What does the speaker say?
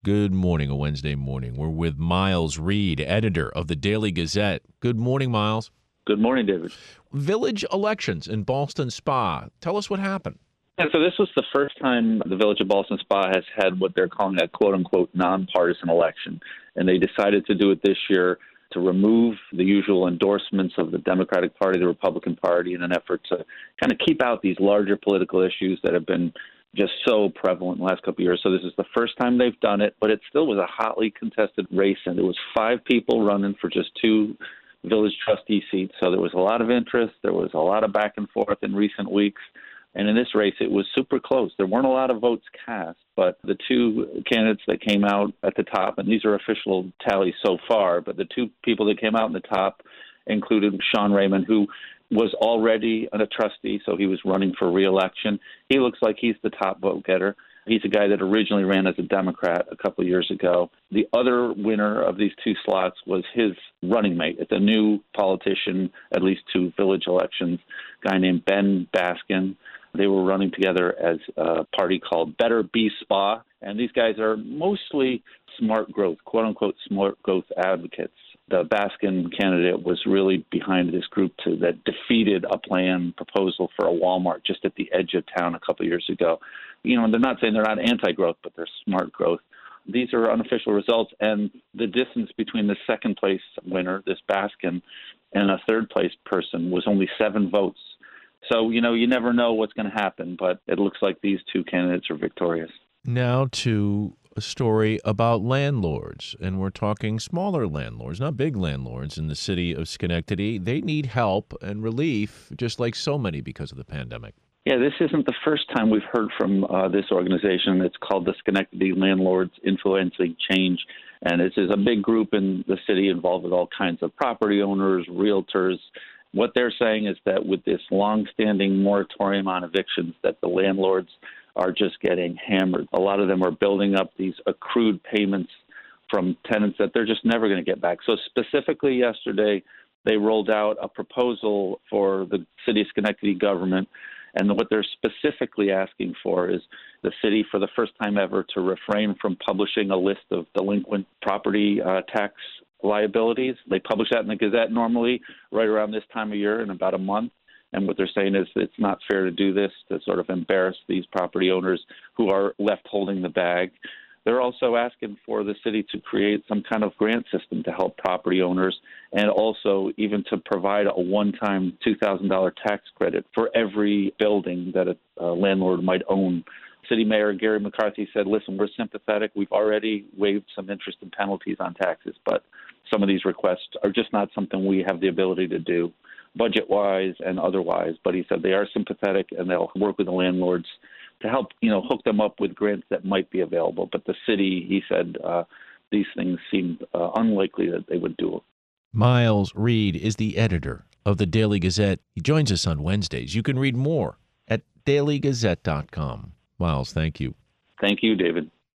Good morning, a Wednesday morning. We're with Miles Reed, editor of the Daily Gazette. Good morning, Miles. Good morning, David. Village elections in Ballston Spa. Tell us what happened. Yeah, so this was the first time the Village of Ballston Spa has had what they're calling a quote-unquote nonpartisan election. And they decided to do it this year to remove the usual endorsements of the Democratic Party, the Republican Party, in an effort to kind of keep out these larger political issues that have been just so prevalent in the last couple of years. So this is the first time they've done it, but it still was a hotly contested race, and there was 5 people running for just 2 village trustee seats. So there was a lot of interest. There was a lot of back and forth in recent weeks. And in this race, it was super close. There weren't a lot of votes cast, but the 2 candidates that came out at the top, and these are official tallies so far, but the 2 people that came out in the top included Sean Raymond, who was already a trustee, so he was running for re-election. He looks like he's the top vote getter. He's a guy that originally ran as a Democrat a couple of years ago. The other winner of these 2 slots was his running mate. It's a new politician, at least 2 village elections, a guy named Ben Baskin. They were running together as a party called Better Be Spa, and these guys are mostly smart growth, quote-unquote smart growth advocates. The Baskin candidate was really behind this group that defeated a plan proposal for a Walmart just at the edge of town a couple of years ago. You know, they're not saying they're not anti-growth, but they're smart growth. These are unofficial results, and the distance between the second place winner, this Baskin, and a third place person was only 7 votes. So, you know, you never know what's going to happen, but it looks like these 2 candidates are victorious. Now to a story about landlords, and we're talking smaller landlords, not big landlords in the city of Schenectady. They need help and relief, just like so many because of the pandemic. Yeah, this isn't the first time we've heard from this organization. It's called the Schenectady Landlords Influencing Change, and this is a big group in the city involved with all kinds of property owners, realtors. What they're saying is that with this longstanding moratorium on evictions, that the landlords are just getting hammered. A lot of them are building up these accrued payments from tenants that they're just never going to get back. So specifically yesterday, they rolled out a proposal for the city of Schenectady government, and what they're specifically asking for is the city, for the first time ever, to refrain from publishing a list of delinquent property tax liabilities. They publish that in the Gazette normally right around this time of year in about a month. And what they're saying is it's not fair to do this, to sort of embarrass these property owners who are left holding the bag. They're also asking for the city to create some kind of grant system to help property owners, and also even to provide a one-time $2,000 tax credit for every building that a landlord might own. City Mayor Gary McCarthy said, listen, we're sympathetic. We've already waived some interest and penalties on taxes, but some of these requests are just not something we have the ability to do, budget-wise and otherwise. But he said they are sympathetic, and they'll work with the landlords to help, hook them up with grants that might be available. But the city, he said, these things seem unlikely that they would do it. Miles Reed is the editor of the Daily Gazette. He joins us on Wednesdays. You can read more at dailygazette.com. Miles, thank you. Thank you, David.